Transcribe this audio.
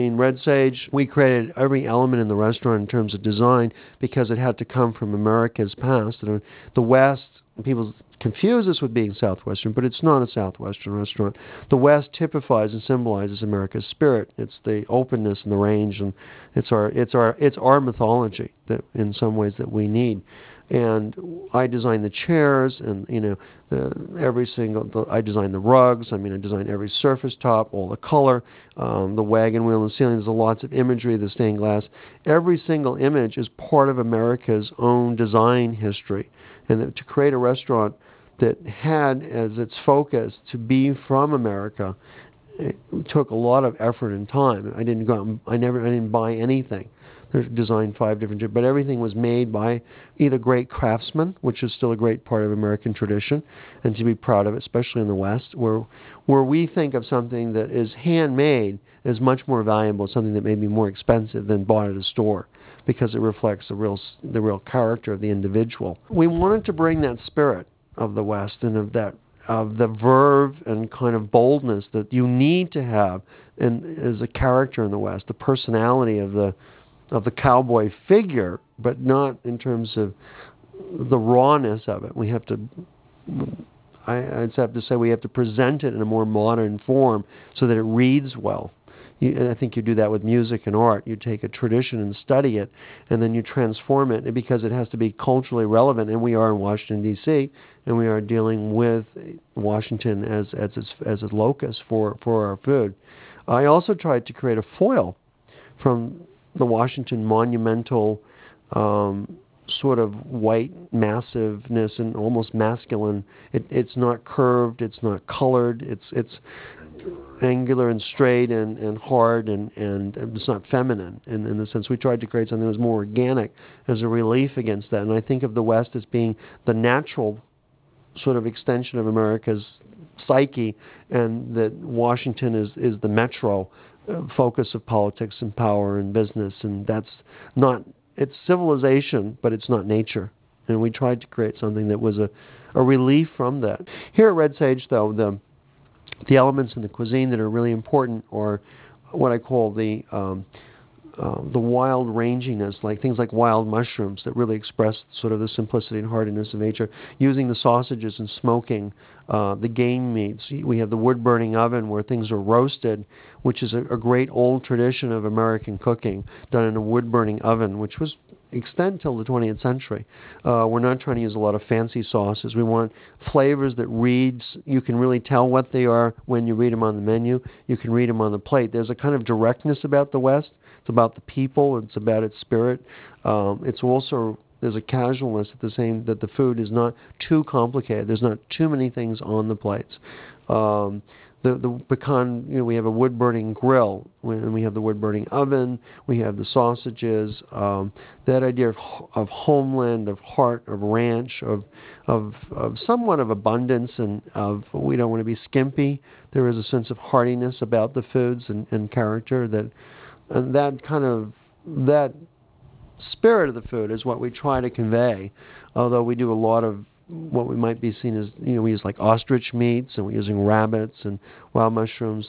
In Red Sage, we created every element in the restaurant in terms of design because it had to come from America's past. The West, people confuse this with being Southwestern, but it's not a Southwestern restaurant. The West typifies and symbolizes America's spirit. It's the openness and the range, and it's our mythology that in some ways that we need. And I designed the chairs, and I designed the rugs. I mean, I designed every surface top, all the color, the wagon wheel and the ceiling. There's lots of imagery, the stained glass. Every single image is part of America's own design history. And to create a restaurant that had as its focus to be from America, it took a lot of effort and time. I didn't buy anything. They designed 5 different, but everything was made by either great craftsmen, which is still a great part of American tradition, and to be proud of it, especially in the West, where we think of something that is handmade as much more valuable, something that may be more expensive than bought at a store, because it reflects the real character of the individual. We wanted to bring that spirit of the West and of the verve and kind of boldness that you need to have as a character in the West, the personality of the cowboy figure, but not in terms of the rawness of it. I'd have to say we have to present it in a more modern form so that it reads well. And I think you do that with music and art. You take a tradition and study it, and then you transform it because it has to be culturally relevant. And we are in Washington, D.C., and we are dealing with Washington as a locus for our food. I also tried to create a foil from the Washington monumental sort of white massiveness and almost masculine. It's not curved, it's not colored, it's angular and straight and hard and it's not feminine in the sense. We tried to create something that was more organic as a relief against that. And I think of the West as being the natural sort of extension of America's psyche, and that Washington is the metro focus of politics and power and business, and it's civilization, but it's not nature. And we tried to create something that was a relief from that. Here at Red Sage, though, the elements in the cuisine that are really important are what I call the wild ranginess, like things like wild mushrooms that really express sort of the simplicity and hardiness of nature. Using the sausages and smoking the game meats. We have the wood-burning oven where things are roasted, which is a great old tradition of American cooking, done in a wood-burning oven, which was extend till the 20th century. We're not trying to use a lot of fancy sauces. We want flavors that you can really tell what they are when you read them on the menu. You can read them on the plate. There's a kind of directness about the West. It's about the people. It's about its spirit. It's also, there's a casualness that the food is not too complicated. There's not too many things on the plates. The pecan, we have a wood-burning grill, and we have the wood-burning oven, we have the sausages, that idea of homeland, of heart, of ranch, of somewhat of abundance, and we don't want to be skimpy. There is a sense of heartiness about the foods and character that spirit of the food is what we try to convey, although we do a lot of what we might be seen as, we use like ostrich meats, and we're using rabbits and wild mushrooms.